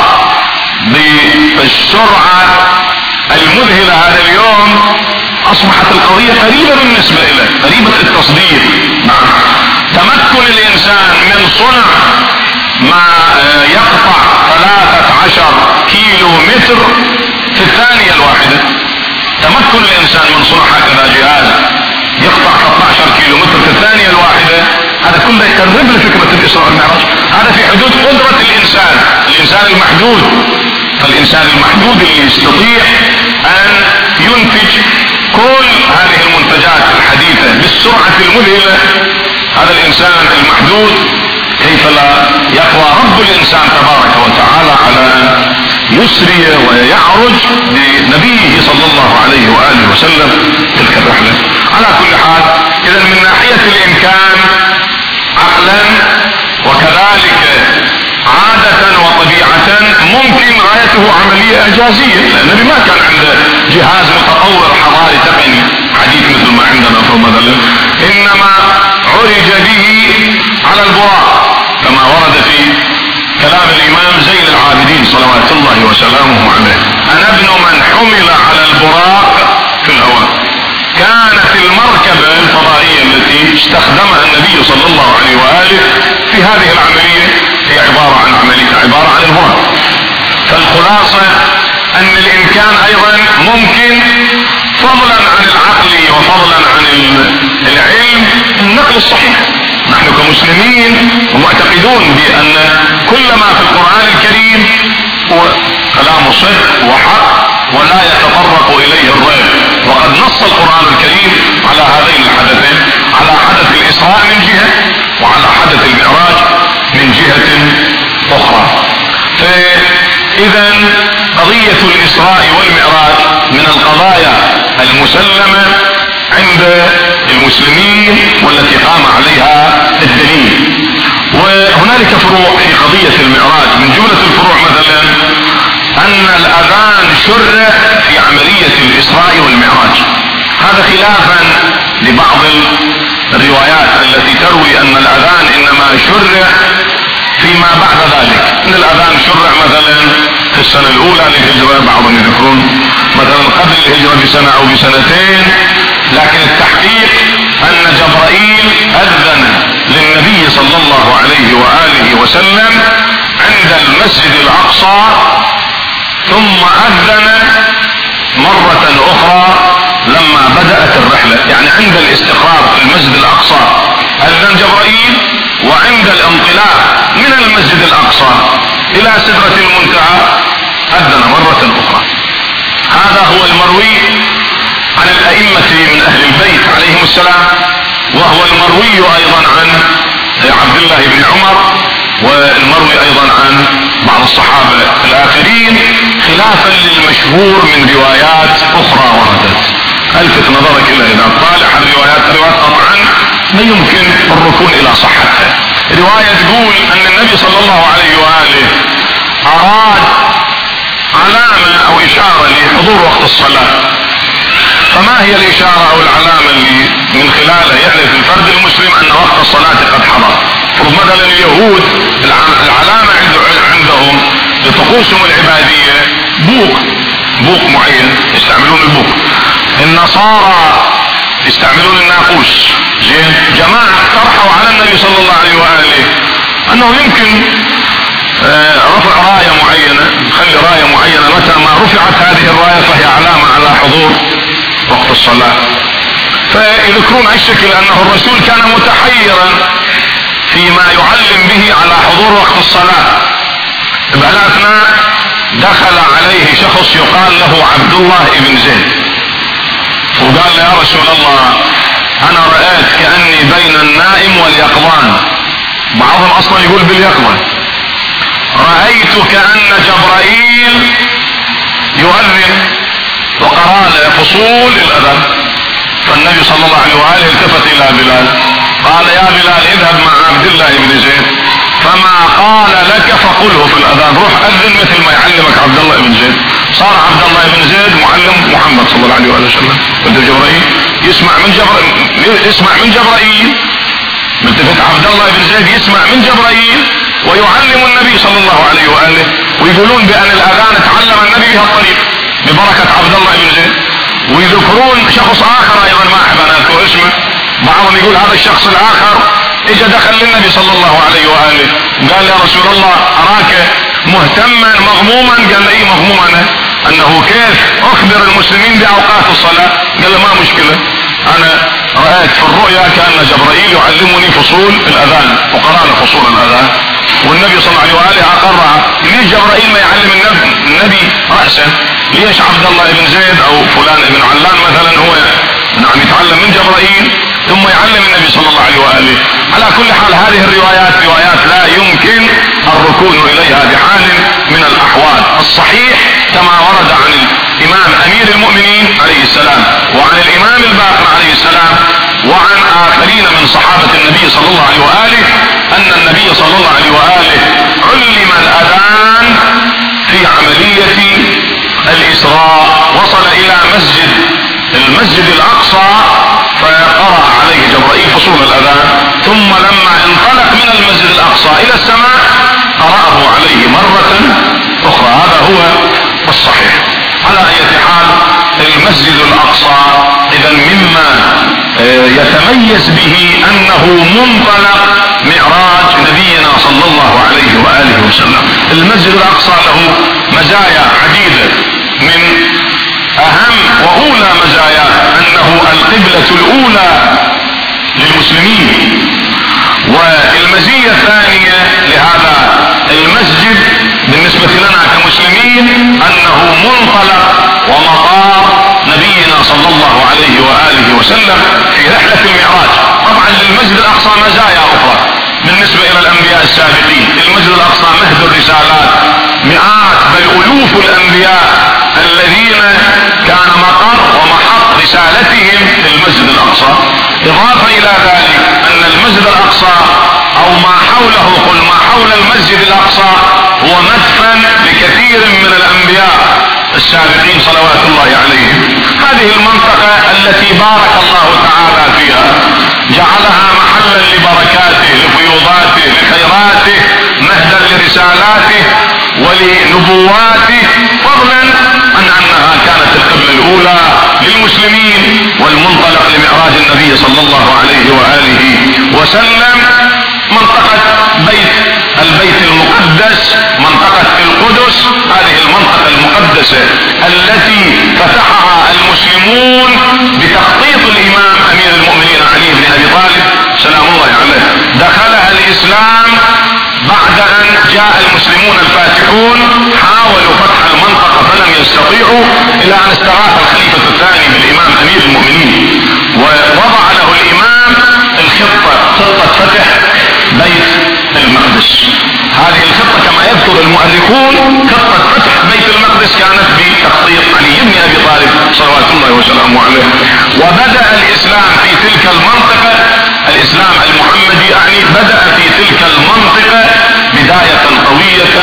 A: بالسرعة المذهلة هذا اليوم، اصبحت القضية قريبة بالنسبة له، قريبة التصديق. نعم، تمكن الانسان من صنع ما يقطع 13 كيلو متر في الثانية الواحدة. تمكن الانسان من صنع هكذا جهاز يقطع 13 كيلو متر في الثانية الواحدة، هذا كله يقرب لفكرة الاسراء والمعراج. هذا في حدود قدرة الانسان المحدود. فالانسان المحدود اللي يستطيع ان ينتج كل هذه المنتجات الحديثة بالسرعة المذهلة، هذا الانسان المحدود كيف لا يقوى رب الانسان تبارك وتعالى على ان يسري ويعرج بنبيه صلى الله عليه وآله وسلم تلك الرحلة. على كل حال، اذا من ناحية الامكان عقلا وكذلك عادة وطبيعة ممكن غايته عملية اعجازية، لان النبي ما كان عنده جهاز متطور حضاري تقني حديث مثل ما عندنا مثلا، انما عرج به على البراق كما ورد في كلام الامام زين العابدين صلوات الله وسلامه عليه: انا ابن من حمل على البراق في الهواء. كانت المركبة الفضائية التي استخدمها النبي صلى الله عليه وآله في هذه العملية هي عبارة عن البراق. فالخلاصة ان الامكان ايضا ممكن فضلا عن العقل فضلا عن العلم النقل الصحيح. نحن كمسلمين معتقدون بأن كل ما في القرآن الكريم هو كلام صدق وحق ولا يتطرق إليه الريب. وقد نص القرآن الكريم على هذين الحدثين، على حدث الإسراء من جهة وعلى حدث المعراج من جهة أخرى. فإذا قضية الإسراء والمعراج من القضايا المسلمة عند المسلمين والتي قام عليها الدليل. وهنالك فروع في قضية المعراج. من جملة الفروع مثلا أن الأذان شرع في عملية الإسراء والمعراج، هذا خلافا لبعض الروايات التي تروي أن الأذان إنما شرع فيما بعد ذلك. ان الاذان شرع مثلا في السنة الاولى للهجرة، بعضهم يذكرون مثلا قبل الهجرة بسنة او بسنتين، لكن التحقيق ان جبرائيل اذن للنبي صلى الله عليه وآله وسلم عند المسجد الاقصى، ثم اذن مرة اخرى لما بدأت الرحلة. يعني عند الاستقرار في المسجد الاقصى اذن جبرائيل، وعند الانطلاق من المسجد الاقصى الى سدرة المنتهى اذن مرة اخرى. هذا هو المروي عن الائمة من اهل البيت عليهم السلام، وهو المروي ايضا عن عبد الله بن عمر، والمروي ايضا عن بعض الصحابة الاخرين، خلافا للمشهور من روايات اخرى وردت. الفت نظرك الى اذا طالع الروايات طبعا لا يمكن الركون الى صحتها. رواية تقول ان النبي صلى الله عليه وآله اراد علامة او اشارة لحضور وقت الصلاة. فما هي الاشارة او العلامة اللي من خلالها يعرف الفرد المسلم ان وقت الصلاة قد حضر؟ فرض مثلا اليهود العلامة عندهم لطقوسهم العبادية بوق معين يستعملون البوق. النصارى يستعملون الناقوس. زين، جماعة اقترحوا على النبي صلى الله عليه وآله انه يمكن رفع راية معينة، خلي راية معينة متى ما رفعت هذه الراية فهي علامة على حضور وقت الصلاة. فيذكرون هالشكل انه الرسول كان متحيرا فيما يعلم به على حضور وقت الصلاة. بهالاثناء دخل عليه شخص يقال له عبد الله بن زيد، وقال له يا رسول الله انا رأيت كأني بين النائم واليقظان. بعضهم اصلا يقول باليقظة. رأيت كأن جبرائيل يؤذن وقرأ له فصول الاذان. فالنبي صلى الله عليه وآله التفت الى بلال قال يا بلال اذهب مع عبد الله بن زيد فما قال لك فقله في الاذان، روح اذن مثل ما يعلمك عبد الله بن زيد. صار عبد الله بن زيد معلم محمد صلى الله عليه وسلم. قلت جبرائيل يسمع من جبرائيل، ملتفت عبد الله بن زيد يسمع من جبرائيل ويعلم النبي صلى الله عليه وآله، ويقولون بأن الأذان تعلم النبي بهالطريق ببركة عبد الله بن زيد. ويذكرون شخص آخر أيضا ما أحب أن أذكر اسمه، بعضهم يقول هذا الشخص الآخر اجى دخل للنبي صلى الله عليه وآله قال يا رسول الله أراك مهتما مغموما. قال لي مغموم أنا أنه كيف أخبر المسلمين بأوقات الصلاة؟ قال له ما مشكلة، أنا رأيت في الرؤيا كأن جبرائيل يعلمني فصول الأذان وقرأ له فصول الأذان، والنبي صلى الله عليه وآله أقرها. ليش جبرائيل ما يعلم النبي رأسا؟ ليش عبد الله بن زيد أو فلان بن علان مثلا هو نعم يتعلم من جبرائيل ثم يعلم النبي صلى الله عليه وآله؟ على كل حال هذه الروايات روايات لا يمكن الركون إليها بحال من الأحوال. الصحيح كما ورد عن الإمام أمير المؤمنين عليه السلام وعن الإمام الباقر عليه السلام وعن آخرين من صحابة النبي صلى الله عليه وآله أن النبي صلى الله عليه وآله علم الأذان في عملية الإسراء. وصل إلى المسجد الأقصى فقرأ عليه جبرائيل فصول الأذان، ثم لما انطلق من المسجد الأقصى إلى السماء قرأه عليه مرة أخرى. هذا هو الصحيح. على أي حال المسجد الأقصى إذا مما يتميز به أنه منطلق معراج نبينا صلى الله عليه وآله وسلم. المسجد الأقصى له مزايا عديدة من اهم واولى مزاياه انه القبلة الاولى للمسلمين. والمزية الثانية لهذا المسجد بالنسبة لنا كمسلمين انه منطلق ومطار نبينا صلى الله عليه وآله وسلم في رحلة المعراج. طبعا للمسجد الاقصى مزايا اخرى بالنسبة الى الانبياء السابقين. المسجد الاقصى مهد الرسالات، مئات بل الوف الانبياء الذين كان مقر ومحط رسالتهم في المسجد الاقصى. اضافة الى ذلك ان المسجد الاقصى او ما حوله، قل ما حول المسجد الاقصى هو مدفن لكثير من الانبياء السابقين صلوات الله عليهم. هذه المنطقة التي بارك الله تعالى فيها جعلها محلا لبركاته لفيوضاته لخيراته مهدا لرسالاته ولنبواته، فضلا عن انها كانت القبلة الاولى للمسلمين والمنطلق لمعراج النبي صلى الله عليه وآله وسلم. منطقة البيت المقدس، منطقة القدس، هذه المنطقة المقدسة التي فتحها المسلمون بتخطيط الامام امير المؤمنين علي بن ابي طالب سلام الله عليه. دخلها الاسلام بعد ان جاء المسلمون الفاتحون، حاولوا فتح المنطقة فلم يستطيعوا الى ان استغاث الخليفة الثاني بالامام امير المؤمنين ووضع له الامام خطة فتح بيت المقدس. هذه الخطة كما يذكر المؤرخون خطة فتح بيت المقدس كانت بتخطيط علي بن ابي طالب صلوات الله وسلامه عليه. وبدأ الاسلام في تلك المنطقة، الاسلام المحمدي يعني بدأ في تلك المنطقة بداية قوية،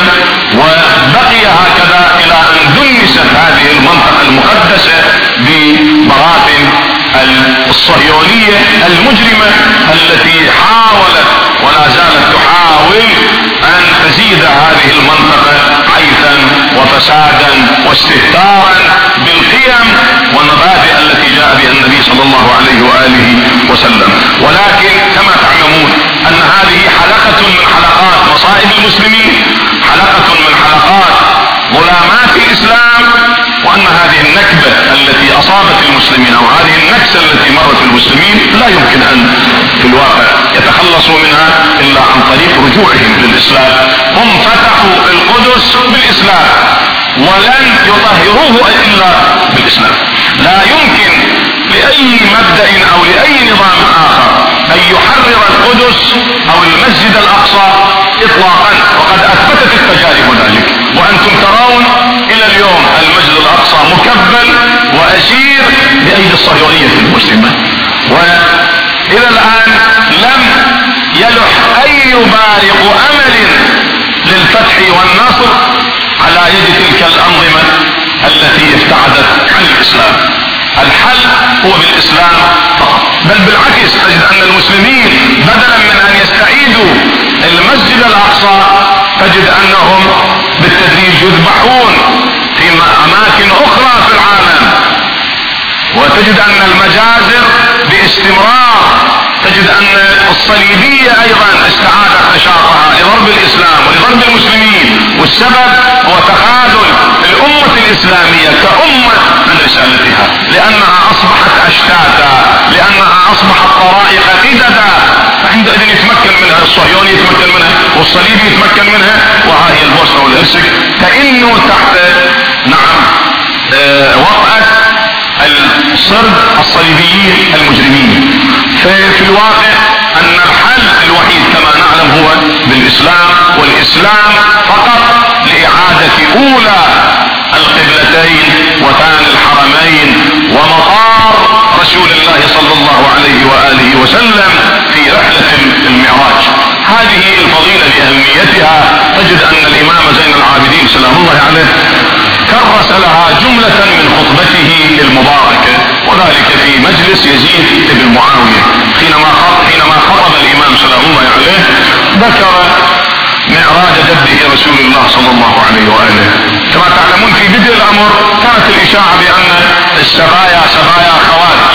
A: وبقي هكذا الى ان دنست هذه المنطقة المقدسة ببراثن الصهيونية المجرمة التي حاولت ولا زالت تحاول ان تزيد هذه المنطقة عيثا وفسادا واستهتارا بالقيم والمبادئ التي جاء بها النبي صلى الله عليه وآله وسلم. ولكن كما تعلمون ان هذه حلقة من حلقات مصائب المسلمين، حلقة من حلقات ظلامات الاسلام، وان هذه النكبة التي اصابت المسلمين او هذه النكسة التي مرت المسلمين لا يمكن ان في الواقع يتخلصوا منها الا عن طريق رجوعهم للاسلام. هم فتحوا القدس بالاسلام ولن يطهروه الا بالاسلام. لا يمكن لاي مبدأ او لاي نظام اخر ان يحرر القدس او المسجد الاقصى اطلاقا، وقد اثبتت التجارب ذلك. وانتم ترون الى اليوم المسجد الاقصى مكبل واسير بايدي الصهيونية المسلمة، والى الان لم يلح اي بارق امل للفتح والنصر على يد تلك الانظمة التي ابتعدت عن الاسلام. الحل هو بالاسلام فقط، بل بالعكس تجد ان المسلمين بدلا من ان يستعيدوا المسجد الاقصى تجد انهم بالتدريج يذبحون في اماكن اخرى في العالم، وتجد ان المجازر باستمرار، تجد ان الصليبية ايضا استعادت نشاطها لضرب الاسلام ولضرب المسلمين، والسبب هو تخاذل الامة الاسلامية كأمة عن رسالتها، لانها اصبحت اشتاتا، لانها اصبحت طرائق قددا، عندئذ يتمكن منها الصهيوني، يتمكن منها والصليبي يتمكن منها، وها هي البوسنة والهرسك كأنه تحت وطأة الصرب الصليبيين المجرمين. في الواقع ان الحل الوحيد كما نعلم هو بالاسلام، والاسلام فقط لاعادة اولى القبلتين وثاني الحرمين ومطار رسول الله صلى الله عليه وآله وسلم في رحلة المعراج. هذه الفضيلة لأهميتها تجد ان الامام زين العابدين سلام الله عليه كرس لها جملة من خطبته المباركة، وذلك في مجلس يزيد بن معاوية حينما خطب الامام سلام الله عليه ذكر معراج جده رسول الله صلى الله عليه وآله. كما تعلمون في بدء الامر كانت الاشاعة بان السبايا سبايا خوارج،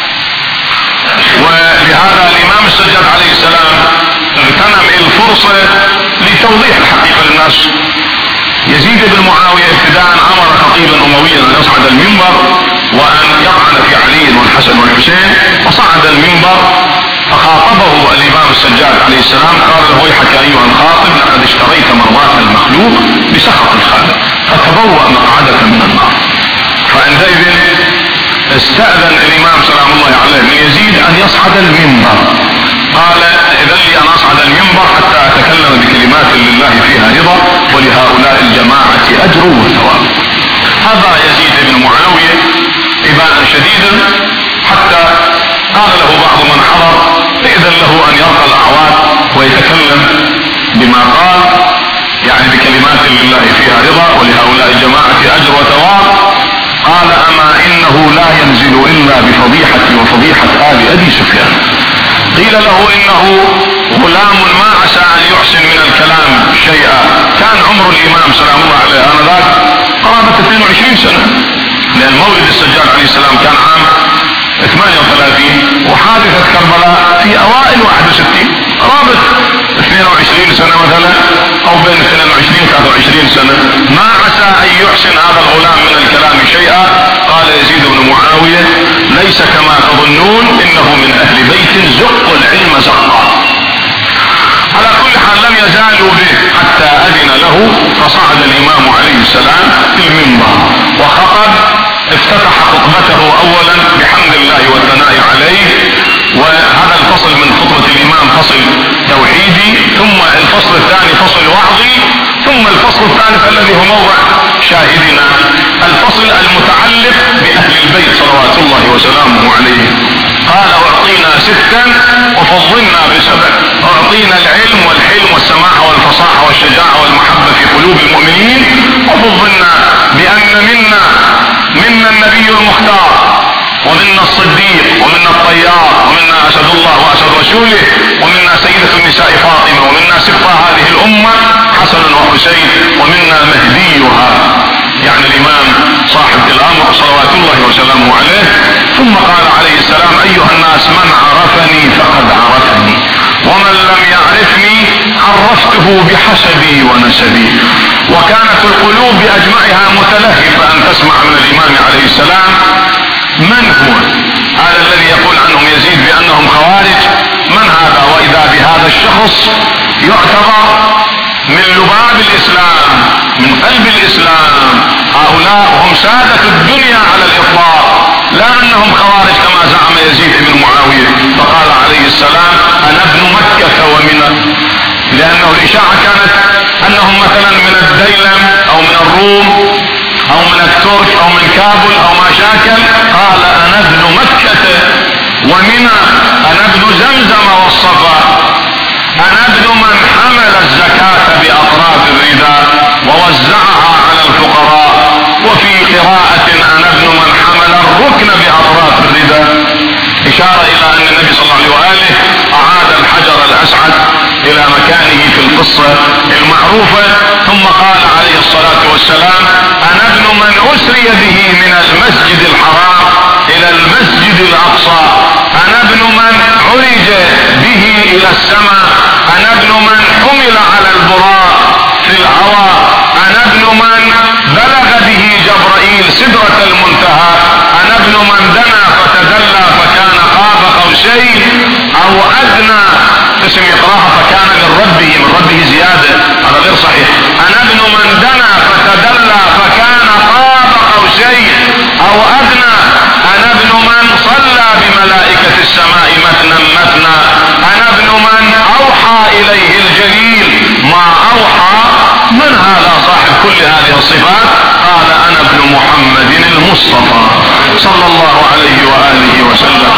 A: ولهذا الامام السجاد عليه السلام اغتنم الفرصة لتوضيح الحقيقة للناس، يزيد بن معاوية ابتداء امر خطيبا امويا ان يصعد المنبر وان يطعن في علي والحسن والحسين، فصعد المنبر فخاطبه الامام السجاد عليه السلام، قال له ويحك ايها الخاطب لقد اشتريت مرضاة المخلوق بسخط الخالق فتبوأ مقعدك من النار. فعندئذ استأذن الامام سلام الله عليه من يزيد ان يصعد المنبر، قال اذن لي ان اصعد المنبر حتى اتكلم بكلمات لله فيها رضا ولهؤلاء الجماعة اجر وثواب. هذا يزيد بن معاوية اباء شديدا حتى قال له بعض من حضر اذن له ان يرقى الاعواد ويتكلم بما قال، يعني بكلمات لله فيها رضا ولهؤلاء الجماعة اجر وثواب. قال اما انه لا ينزل الا بفضيحتي وفضيحة آل ابي سفيان. قيل له انه غلام ما عسى ان يحسن من الكلام شيئا، كان عمر الامام سلام الله عليه انذاك قرابة 22 سنة، لان مولد السجاد عليه السلام كان عام 38 وحادثة كربلاء في اوائل 61، قرابة 22 سنة مثلا او بين 22 23 سنة. ما عسى ان يحسن هذا الغلام من الكلام شيئا. قال يزيد بن معاوية ليس كما تظنون انه من اهل بيت زقوا العلم زقا. على كل حال لم يزالوا به حتى اذن له، فصعد الامام عليه السلام في المنبر وخطب. افتتح خطبته اولا بحمد الله والثناء عليه، وهذا الفصل من خطبة الامام فصل توحيدي، ثم الفصل الثاني فصل وعظي، ثم الفصل الثالث الذي هو موضع شاهدنا الفصل المتعلق باهل البيت صلوات الله وسلامه عليه. قال اعطينا 6 وفضلنا ب7، اعطينا العلم والحلم والسماحة والفصاحة والشجاعة والمحبة في قلوب المؤمنين، وفضلنا بان منا النبي المختار، ومنا الصديق، ومنا الطيار، ومنا اسد الله واسد رسوله، ومنا سيدة النساء فاطمة، ومنا سبطة هذه الامة حسن وحسين، ومنا مهديها يعني الامام صاحب الامر صلوات الله وسلامه عليه. ثم قال عليه السلام ايها الناس من عرفني فقد عرفني، ومن لم يعرفني عرفته بحسبي ونسبي. وكانت القلوب باجمعها متلهفة ان تسمع من الامام عليه السلام من هو هذا الذي يقول عنهم يزيد بانهم خوارج، من هذا؟ واذا بهذا الشخص يعتبر من لباب الاسلام، من قلب الاسلام. هؤلاء هم سادة الدنيا على الاطلاق، لا انهم خوارج كما زعم يزيد بن معاوية. فقال عليه السلام انا ابن مكة ومن، لانه الاشاعة كانت انهم مثلا من الديلم او من الروم او من الترك او من كابل او ما شاكل. قال انا ابن مكة ومنى، انا ابن زمزم والصفا، انا ابن من حمل الزكاة باطراف الرداء ووزعها على الفقراء. وفي قراءة انا ابن من حمل الركن باطراف الرداء، اشارة الى ان النبي صلى الله عليه وآله اعاد الحجر الاسعد الى مكانه في القصة المعروفة. ثم قال عليه الصلاة والسلام انا ابن من اسري به من المسجد الحرام الى المسجد الاقصى، انا ابن من عرج به الى السماء، انا ابن من حمل على البراق في الهوى، انا ابن من بلغ به جبرائيل سدرة المنتهى، انا ابن من دنا فتدلى فكان قاب قوسين او ادنى. اسم يقراها فكان من ربه زيادة، هذا غير صحيح. انا ابن من دنا فتدلى فكان قاب قوسين او ادنى، انا ابن من صلى بملائكة السماء مثنى مثنى، انا ابن من اوحى اليه الجليل ما اوحى. من هذا صاحب كل هذه الصفات؟ قال انا ابن محمد المصطفى صلى الله عليه وآله وسلم.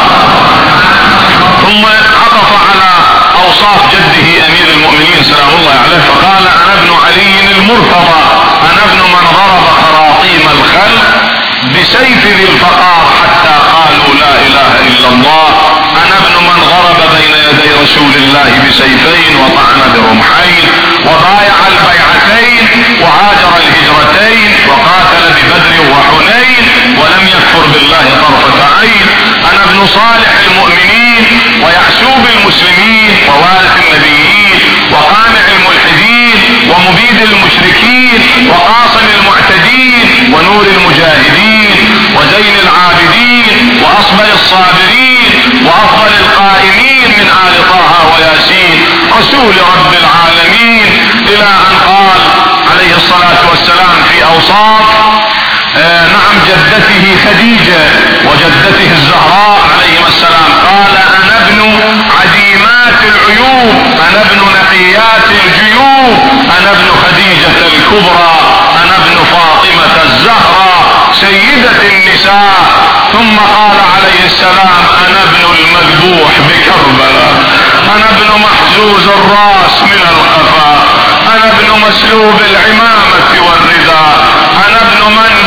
A: ثم عطف على اوصاف جده امير المؤمنين سلام الله عليه فقال انا ابن علي المرتضى، انا ابن من ضرب خراطيم الخلق بسيف ذي الفقار حتى قالوا لا اله الا الله، انا ابن من ضرب بين يدي رسول الله بسيفين وطعن برمحين وبايع البيعتين وهاجر الهجرتين وقاتل ببدر وحنين ولم يكفر بالله طرفة عين، انا ابن صالح المؤمنين ويعسوب المسلمين ووارث النبيين وقامع الملحدين ومبيد المشركين الراس من القفا، انا ابن مسلوب العمامة والرداء، انا ابن من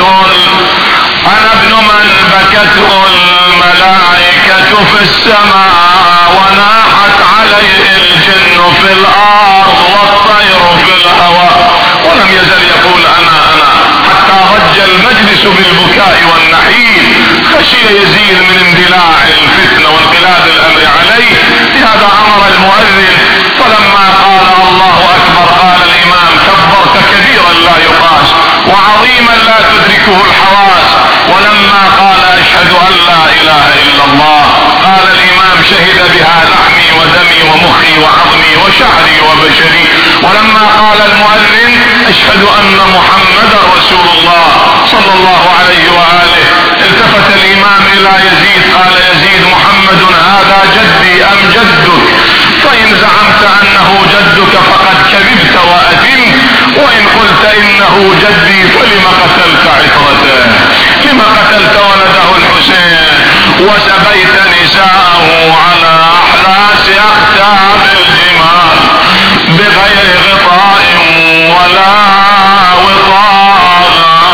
A: بكته الملائكة في السماء وناحت عليه الجن في الارض والطير في الهواء، ولم يزل يقول انا حتى ضج المجلس بالبكاء والنحيب، خشي يزيد من اندلاع الفتنة وانقلاب الامر عليه، لهذا امر المؤذن، فلما قال الله اكبر قال الامام كبرت كبيرا لا يقاس وعظيما لا تدركه الحواس، ولما قال اشهد ان لا اله الا الله قال الامام شهد بها لحمي ودمي ومخي وعظمي وشعري وبشري، ولما قال المؤذن اشهد ان محمدا رسول الله صلى الله عليه واله التفت الامام الى يزيد قال يزيد محمد هذا جدي ام جدك؟ فان زعمت انه جدك فقد كذبت واثمت، وان قلت انه جدي فلم قتلت عترته؟ لم قتلت ولده الحسين وسبيت نساءه على احلاس اختاب الجمال بغير غطاء ولا وطاء؟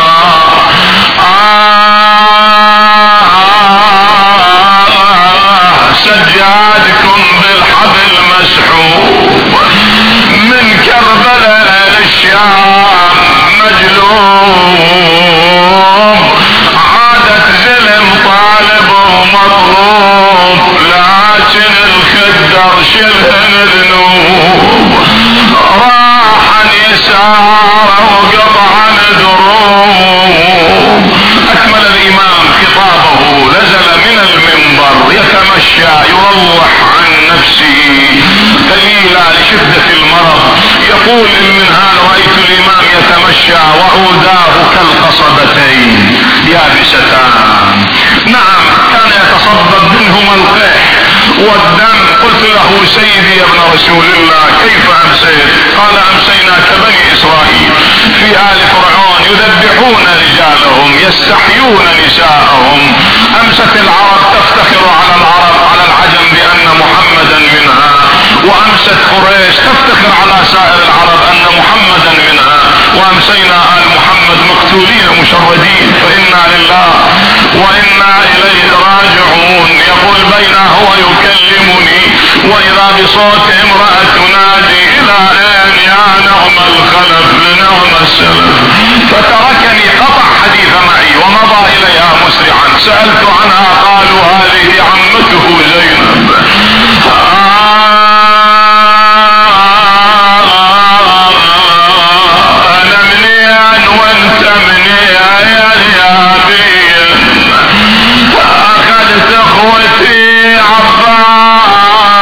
A: سجادكم بالحبل مسحوب من كربلاء للشام مجلوب، عادت زلم طالب ومطلوب لكن الخدر شلهن ذنوب، راحا يسار وقطعا دروب. اكمل الامام خطابه نزل من المنبر يتمشى يروح عن نفسه قليلا لشدة المرض، يقول المنهال رأيت الامام يتمشى وعوداه كالقصبتين يابستان، نعم كان يتصبب منهما القيح والدم. قلت له سيدي يا ابن رسول الله كيف امسيت؟ قال امسينا كبني اسرائيل في آل فرعون يذبحون رجالهم يستحيون نساءهم، امست العرب تفتخر على العجم بان محمدا منها، وامست قريش تفتخر على سائر العرب ان محمدا منها، وامسينا آل محمد مقتولين مشردين، فإنا لله وإنا إليه راجعون. يقول بين هو يكلمني وإذا بصوت امرأة تنادي إلى أين يا نعم الخلف نعم السلف، فتركني قطع حديث معي ومضى إليها مسرعا، سألت عنها قالوا هذه عمته زينب. أنا منين وانت منين يا بين، أخذت أخوتي عباس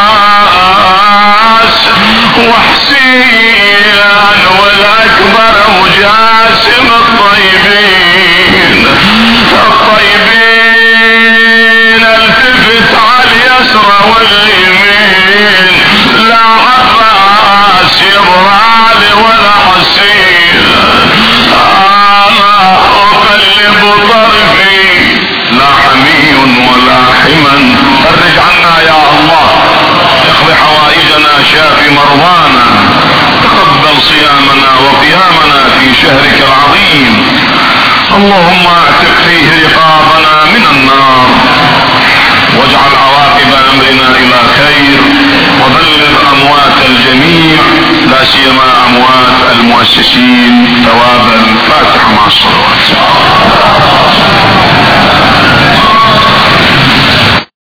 A: وحسين والأكبر وجاسم الطيبين التفت على اليسرى واليمين، لا عباس يبرالي ولا حسين، أقلب طرفي لا حمي ولا حما، فرج عنا يا الله، اقض حوائجنا شاف مرضانا، تقبل صيامنا وقيامنا في شهرك العظيم، اللهم اعتق فيه رقابنا من النار، واجعل عواقب امرنا الى خير، وبلغ اموات الجميع لا سيما اموات المؤسسين ثوابا. فاتحة مع الصلوات.